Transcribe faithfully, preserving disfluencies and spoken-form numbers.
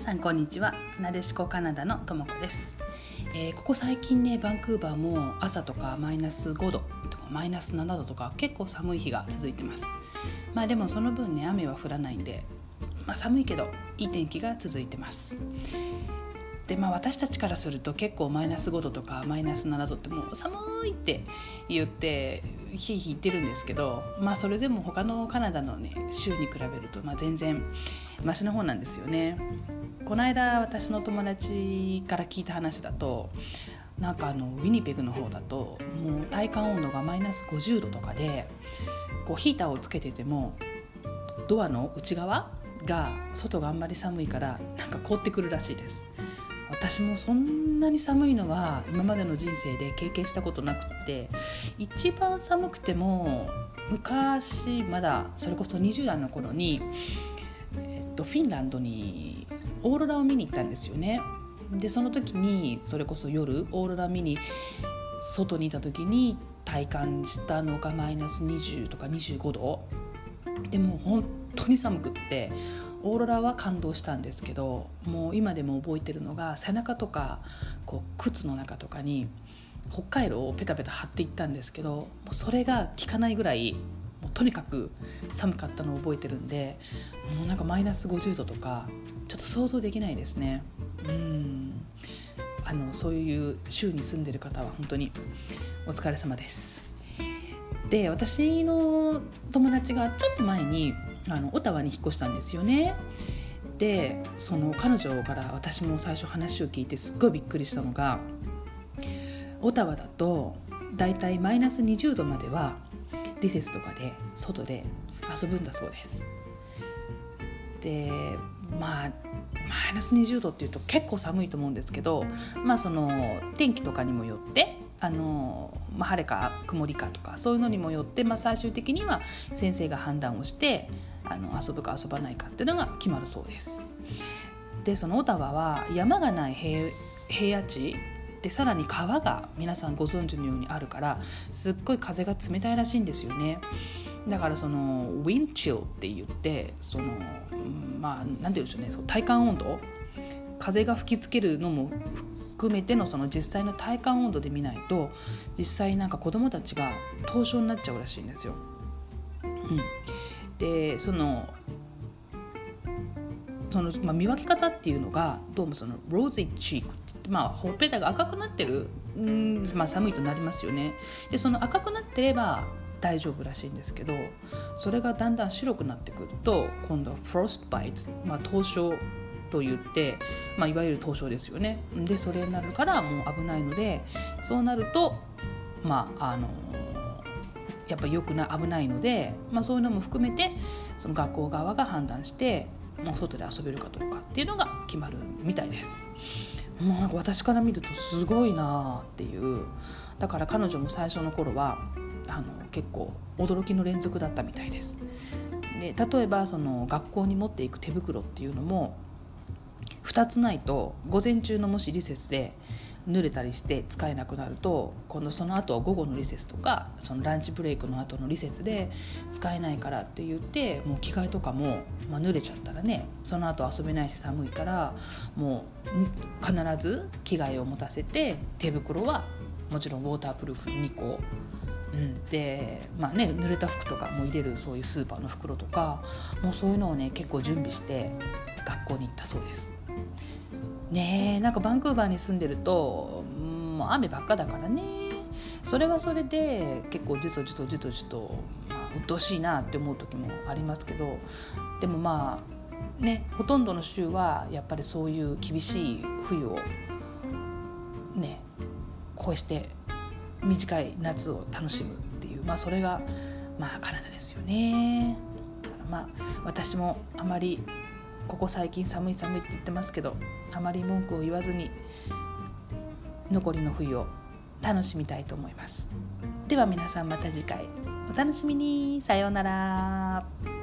さんこんにちは。なでしこカナダのともこです、えー、ここ最近ねバンクーバーも朝とかマイナスごどとかマイナスななどとか結構寒い日が続いてます。まあでもその分ね雨は降らないんで、まあ、寒いけどいい天気が続いてます。でまあ私たちからすると結構マイナスごどとかマイナスななどってもう寒いって言ってヒーヒー言ってるんですけど、まあそれでも他のカナダのね州に比べるとまあ全然マシな方なんですよね。この間私の友達から聞いた話だと、なんかあのウィニペグの方だともう体感温度がマイナスごじゅうどとかで、こうヒーターをつけててもドアの内側が外があんまり寒いからなんか凍ってくるらしいです。私もそんなに寒いのは今までの人生で経験したことなくって、一番寒くても昔まだそれこそにじゅう代の頃に、えっと、フィンランドにオーロラを見に行ったんですよね。でその時にそれこそ夜オーロラ見に外にいた時に体感したのがマイナスにじゅうとかにじゅうごどで、もう本当に寒くってオーロラは感動したんですけど、もう今でも覚えてるのが背中とかこう靴の中とかに北海道をペタペタ貼っていったんですけど、もうそれが効かないぐらいもうとにかく寒かったのを覚えてるんで、もうなんかマイナスごじゅうどとかちょっと想像できないですね。うんあのそういう州に住んでる方は本当にお疲れ様です。で私の友達がちょっと前にあのオタワに引っ越したんですよね。でその彼女から私も最初話を聞いてすっごいびっくりしたのが、オタワだとだいたいマイナスにじゅうどまではリセスとかで外で遊ぶんだそうです。でまあマイナスにじゅうどっていうと結構寒いと思うんですけど、まあその天気とかにもよってあの、まあ、晴れか曇りかとかそういうのにもよって、まあ、最終的には先生が判断をしてあの遊ぶか遊ばないかっていうのが決まるそうです。でそのオタワは山がない 平, 平野地で、さらに川が皆さんご存知のようにあるからすっごい風が冷たいらしいんですよね。だからそのウィンチルって言ってそのまあなんて言うんでしょうね、その体感温度、風が吹きつけるのも含めてのその実際の体感温度で見ないと、実際なんか子供たちが凍傷になっちゃうらしいんですよ。うん、でそのその、まあ、見分け方っていうのがどうもそのローズイチークって言って、まあ、ほっぺたが赤くなってる、うんまあ、寒いとなりますよね。でその赤くなってれば大丈夫らしいんですけど、それがだんだん白くなってくると今度はフロストバイト、まあ、凍傷と言って、まあ、いわゆる凍傷ですよね。でそれになるからもう危ないので、そうなるとまああのやっぱり良くな危ないので、まあ、そういうのも含めてその学校側が判断してもう外で遊べるかどうかっていうのが決まるみたいです。もうなんか私から見るとすごいなっていう。だから彼女も最初の頃はあの結構驚きの連続だったみたいです。で例えばその学校に持っていく手袋っていうのもふたつないと、午前中のもしリセスで濡れたりして使えなくなると、今度その後は午後のリセスとかそのランチブレイクの後のリセスで使えないからって言って、もう着替えとかも、まあ、濡れちゃったらねその後遊べないし寒いから、もう必ず着替えを持たせて、手袋はもちろんウォータープルーフにこ、うん、でまあね濡れた服とかも入れるそういうスーパーの袋とかもうそういうのをね結構準備して学校に行ったそうです。ねえ、なんかバンクーバーに住んでるともう雨ばっかだからね、それはそれで結構じとじとじとじと、まあ、鬱陶しいなって思う時もありますけど、でもまあねほとんどの州はやっぱりそういう厳しい冬をねこうして短い夏を楽しむっていう、まあそれがまあカナダですよね。まあ私もあまりここ最近寒い寒いって言ってますけど、あまり文句を言わずに残りの冬を楽しみたいと思います。では皆さんまた次回お楽しみに。さようなら。